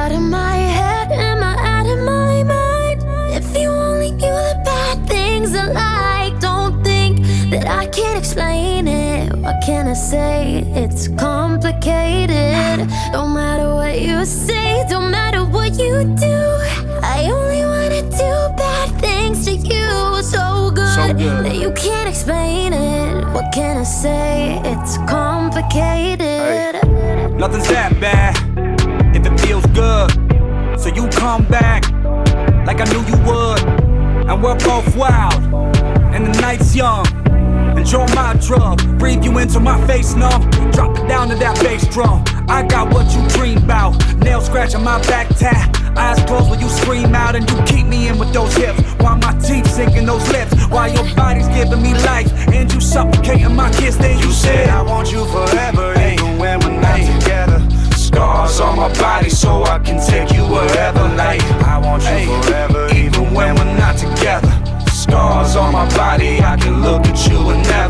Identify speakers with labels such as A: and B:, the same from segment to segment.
A: out of my head? Am I out of my mind? If you only knew the bad things I like, don't think that I can't explain it. What can I say? It's complicated. No matter what you say, don't matter what you do, I only wanna do bad things to you. So good that you can't explain it. What can I say? It's complicated.
B: Hey, nothing's that bad if it feels good. So you come back like I knew you would. And we're both wild and the night's young. Enjoy my drug, breathe you into my face numb. Drop it down to that bass drum. I got what you dream about. Nail scratching my back tat. Eyes closed when you scream out, and you keep me in with those hips, while my teeth sinking those lips, while your body's giving me life, and you suffocating my kiss. Then you said
C: I want you forever, even when we're not together. Scars on my body so I can take you wherever. Like I want you forever, even when we're not together. Scars on my body, I can look at you and never.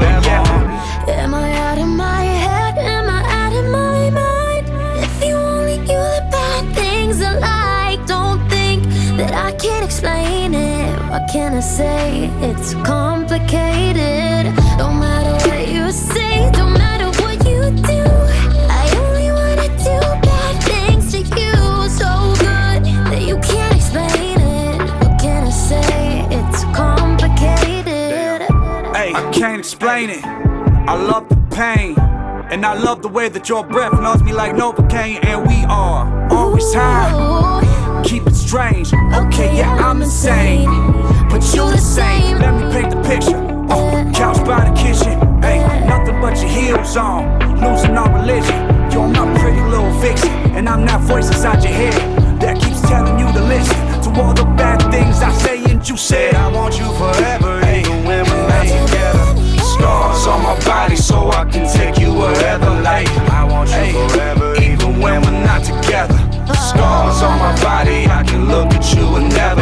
A: Am I out of my head? Am I out of my mind? If you only knew the bad things I like, don't think that I can't explain it. What can I say? It's complicated. No matter what you say, don't matter what you do, I only wanna do bad things to you. So good that you can't explain it. What can I say? It's complicated.
B: Hey, I can't explain it. I love the pain, and I love the way that your breath knows me like Novocaine. And we are always high, keep it strange. Okay, yeah, I'm insane, but you the same. Let me paint the picture. Couch by the kitchen, hey, nothing but your heels on, losing all religion. You're my pretty little vixen, and I'm that voice inside your head that keeps telling you to listen to all the bad things I say. And you said
C: I want you forever, even when we're not together. Scars on my body so I can take you wherever. Like I want you forever, even when we're not together. Scars on my body, I can look at you and never.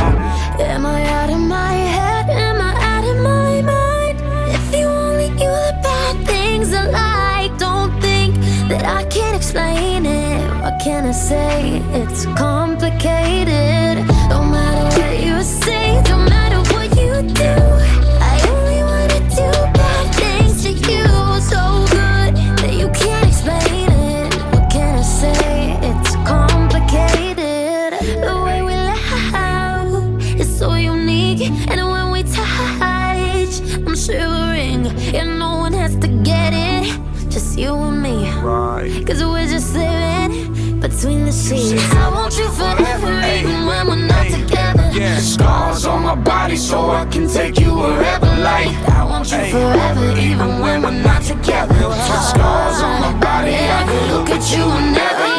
A: Am I out of my head? Am I out of my mind? If you only knew the bad things I like, don't think that I can't explain it. What can I say? It's complicated. No matter what you say, don't matter what you do, I only wanna do bad things to you. So good that you can't explain it. What can I say? It's complicated. The way we laugh is so unique, and when we touch, I'm shivering. And no one has to get it, just you and me.
B: right.
A: Cause we're just living between the sheets. I want you forever, even when we're not together.
B: Yeah.
C: Scars on my body so I can take you wherever. Like
A: I want you forever, even when we're not together.
C: Scars on my body, I can look at you and never.